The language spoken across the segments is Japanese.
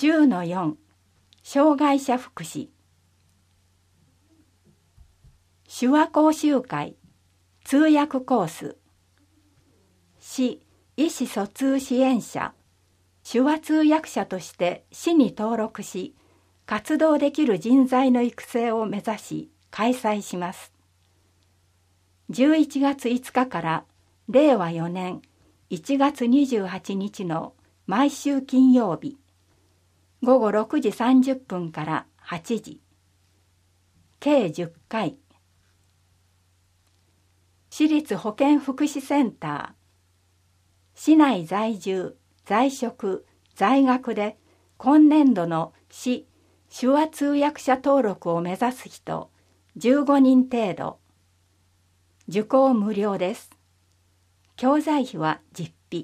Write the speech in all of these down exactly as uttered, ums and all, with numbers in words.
じゅうのよん 障害者福祉。手話講習会通訳コース。市意思疎通支援者、手話通訳者として市に登録し、活動できる人材の育成を目指し開催します。じゅういちがついつかかられいわよねんいちがつにじゅうはちにちの毎週金曜日、ごごろくじさんじゅっぷんからはちじ、計じゅっかい。市立保健福祉センター、市内在住、在職、在学で今年度の市手話通訳者登録を目指す人じゅうごにん程度。受講無料です。教材費は実費。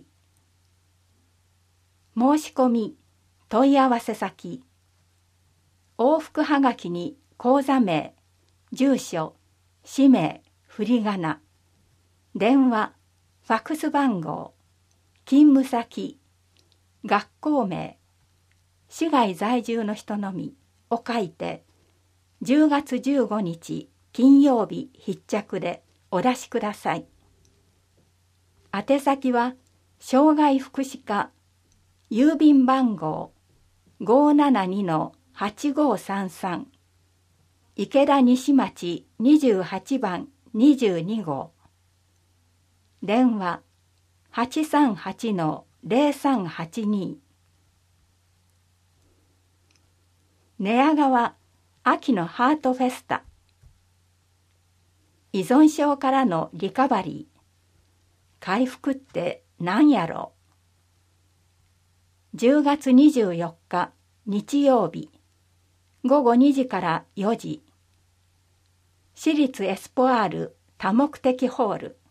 申し込み、問い合わせ先、往復はがきに口座名、住所、氏名、振り仮名、電話、ファックス番号、勤務先、学校名、市外在住の人のみを書いて、じゅうがつじゅうごにち金曜日必着でお出しください。宛先は、障害福祉課、郵便番号 ごーななにのはちごーさんさん、池田西町にじゅうはちばんにじゅうにごう。電話 はちさんはちのぜろさんはちに。寝屋川秋のハートフェスタ。依存症からのリカバリー。回復って何やろう。じゅうがつにじゅうよっか日曜日、ごごにじからよじ。市立エスポアール多目的ホール。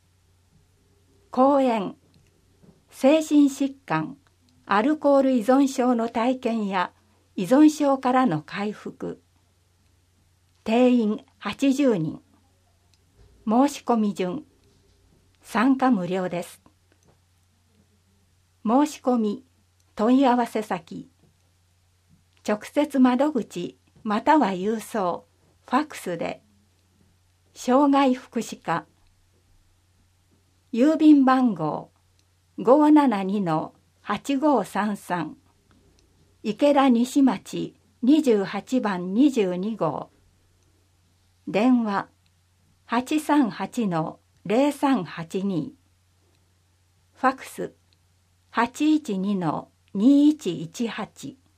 講演、精神疾患、アルコール依存症の体験や依存症からの回復。定員はちじゅうにん。申し込み順。参加無料です。申し込み、問い合わせ先、直接窓口または郵送、ファックスで、障害福祉課、郵便番号 ごーななにのはちごーさんさん、池田西町にじゅうはちばんにじゅうにごう。電話 はちさんはちのぜろさんはちに。ファックス はちいちにのにいちいちはち。